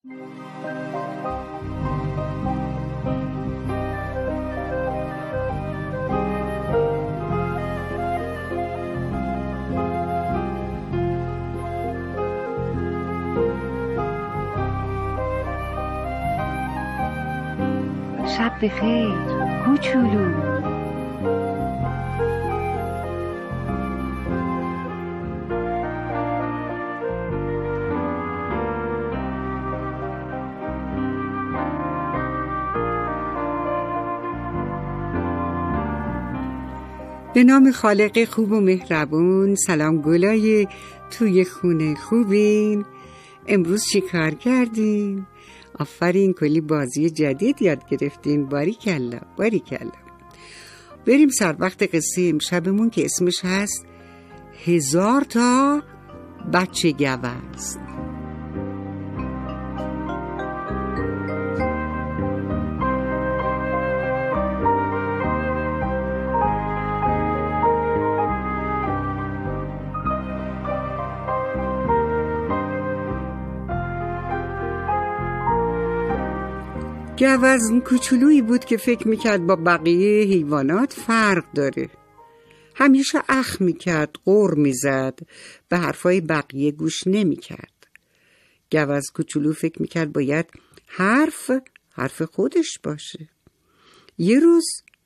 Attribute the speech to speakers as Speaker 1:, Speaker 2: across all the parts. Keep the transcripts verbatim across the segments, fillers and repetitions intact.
Speaker 1: شب بخیر کوچولو.
Speaker 2: به نام خالق خوب و مهربون. سلام گلای توی خونه، خوبین؟ امروز چی کار کردین؟ آفرین، کلی بازی جدید یاد گرفتین. باریکلا باریکلا. بریم سر وقت قصه امشبمون که اسمش هست هزار تا بچه گوز. گوز کوچولویی بود که فکر میکرد با بقیه حیوانات فرق داره. همیشه اخ میکرد، غر میزد، به حرفای بقیه گوش نمیکرد. گوز کوچولو فکر میکرد باید حرف حرف خودش باشه. یه روز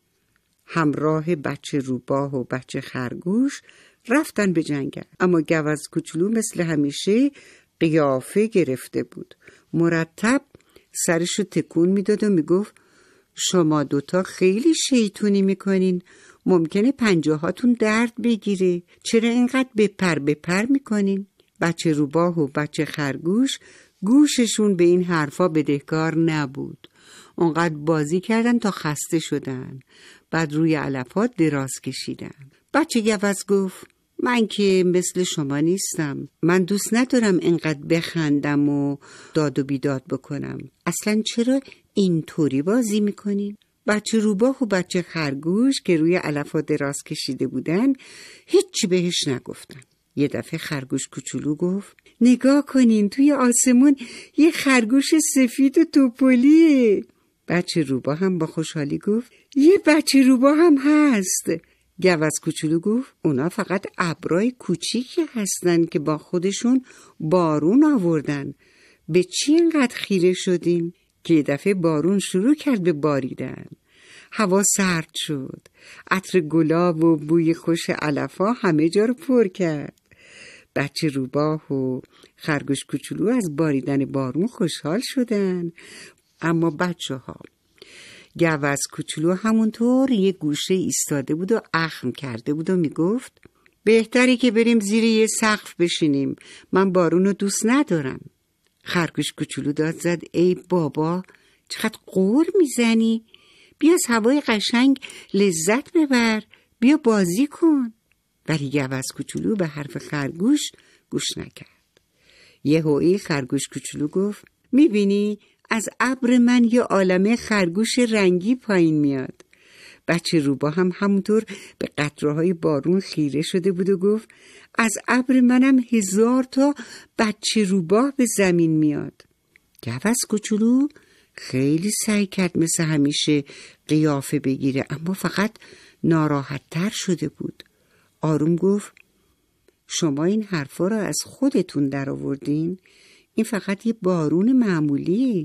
Speaker 2: همراه بچه روباه و بچه خرگوش رفتن به جنگل، اما گوز کوچولو مثل همیشه قیافه گرفته بود. مرتب سرشو تکون میداد و میگفت شما دوتا خیلی شیطونی میکنین، ممکنه پنجاهاتون درد بگیره، چرا اینقدر بپر بپر میکنین؟ بچه روباه و بچه خرگوش گوششون به این حرفا بدهکار نبود. اونقدر بازی کردن تا خسته شدن، بعد روی علفات دراز کشیدن. بچه گوز گفت من که مثل شما نیستم، من دوست ندارم اینقدر بخندم و داد و بیداد بکنم. اصلا چرا اینطوری بازی میکنین؟ بچه روباه و بچه خرگوش که روی علفات دراز کشیده بودن هیچی بهش نگفتن. یه دفعه خرگوش کوچولو گفت نگاه کنین، توی آسمون یه خرگوش سفید و توپلیه. بچه روباه هم با خوشحالی گفت یه بچه روباه هم هست. گوز کوچولو گفت اونا فقط ابرای کوچیکی هستن که با خودشون بارون آوردن. به چی اینقدر خیره شدین؟ که یه دفعه بارون شروع کرد به باریدن. هوا سرد شد، عطر گلاب و بوی خوش علفا همه جا رو پر کرد. بچه روباه و خرگوش کوچولو از باریدن بارون خوشحال شدن، اما بچه ها گوز کوچولو همونطور یه گوشه ایستاده بود و اخم کرده بود و میگفت بهتری که بریم زیر یه سقف بشینیم، من بارونو دوست ندارم. خرگوش کوچولو داد زد ای بابا، چقدر قور میزنی؟ بیا از هوای قشنگ لذت ببر، بیا بازی کن. ولی گوز کوچولو به حرف خرگوش گوش نکرد. یهویی خرگوش کوچولو گفت میبینی از ابر من یه عالمه خرگوش رنگی پایین میاد. بچه روباه هم همونطور به قطره‌های بارون خیره شده بود و گفت از ابر منم هزار تا بچه روباه به زمین میاد. گوز کوچولو خیلی سعی کرد مثل همیشه قیافه بگیره، اما فقط ناراحت تر شده بود. آروم گفت شما این حرفا رو از خودتون در آوردین؟ این فقط یه بارون معمولیه،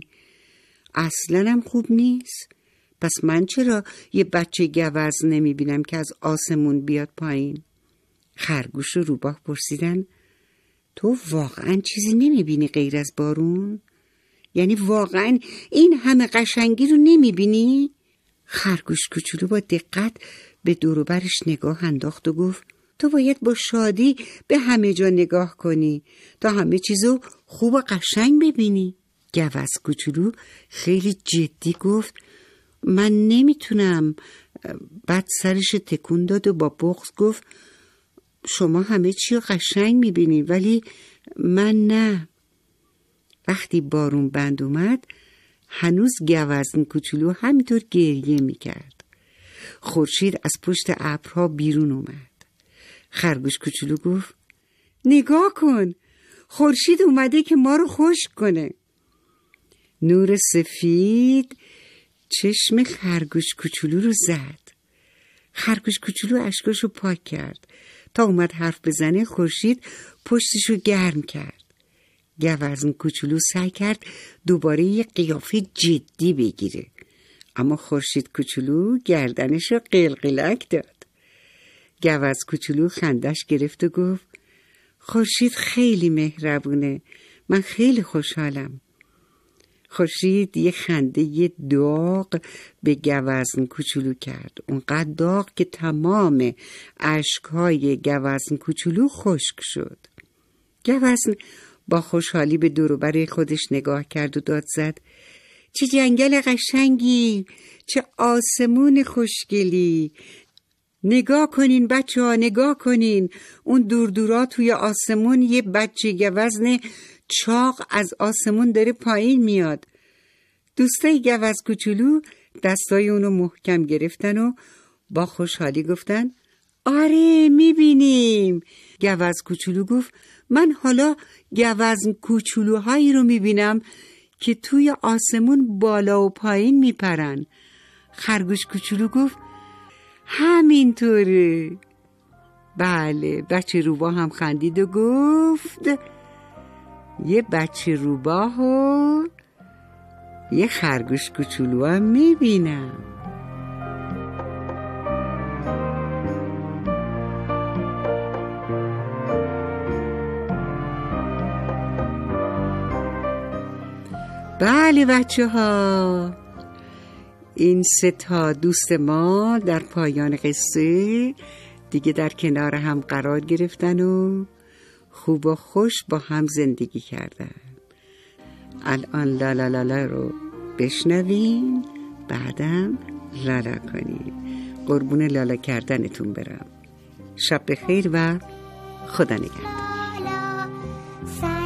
Speaker 2: اصلاً هم خوب نیست. پس من چرا یه بچه گوز نمی بینم که از آسمون بیاد پایین؟ خرگوش و روباه پرسیدن تو واقعاً چیزی نمی بینی غیر از بارون؟ یعنی واقعاً این همه قشنگی رو نمی بینی؟ خرگوش کوچولو با دقت به دور و برش نگاه انداخت و گفت تو باید با شادی به همه جا نگاه کنی تا همه چیزو خوب و قشنگ ببینی. گوز کوچولو خیلی جدی گفت من نمیتونم. بعد سرش تکون داد و با بغض گفت شما همه چی رو قشنگ میبینی ولی من نه. وقتی بارون بند اومد هنوز گوزن کوچولو همینطور گریه میکرد. خورشید از پشت ابرها بیرون اومد. خرگوش کوچولو گفت نگاه کن، خورشید اومده که ما رو خشک کنه. نور سفید چشم خرگوش کوچولو رو زد. خرگوش کوچولو اشکاشو پاک کرد. تا اومد حرف بزنه خورشید پشتشو گرم کرد. گوزن کوچولو سعی کرد دوباره یه قیافه جدی بگیره، اما خورشید کوچولو گردنشو قلقلک داد. گوز کوچولو خندش گرفت و گفت خورشید خیلی مهربونه، من خیلی خوشحالم. خورشید یه خنده یه داغ به گوزن کوچولو کرد، اونقدر داغ که تمام اشکهای گوزن کوچولو خشک شد. گوزن با خوشحالی به دور و بر خودش نگاه کرد و داد زد چه جنگل قشنگی، چه آسمون خوشگلی. نگاه کنین بچه ها، نگاه کنین، اون دور دورا توی آسمون یه بچه گوزن چاق از آسمون داره پایین میاد. دوستای گوز کوچولو دستای اونو محکم گرفتن و با خوشحالی گفتن آره میبینیم. گوز کوچولو گفت من حالا گوزن کوچولوهایی رو میبینم که توی آسمون بالا و پایین میپرن. خرگوش کوچولو گفت همینطوره. بله، بچه روباه هم خندید و گفت یه بچه روباه و یه خرگوش کوچولو هم میبینم. بله بچه ها، این سه تا دوست ما در پایان قصه دیگه در کنار هم قرار گرفتن و خوب و خوش با هم زندگی کردن. الان لالا لالا رو بشنوین، بعدم لالا کنین. قربون لالا کردنتون برم. شب بخیر و خدا نگهدار.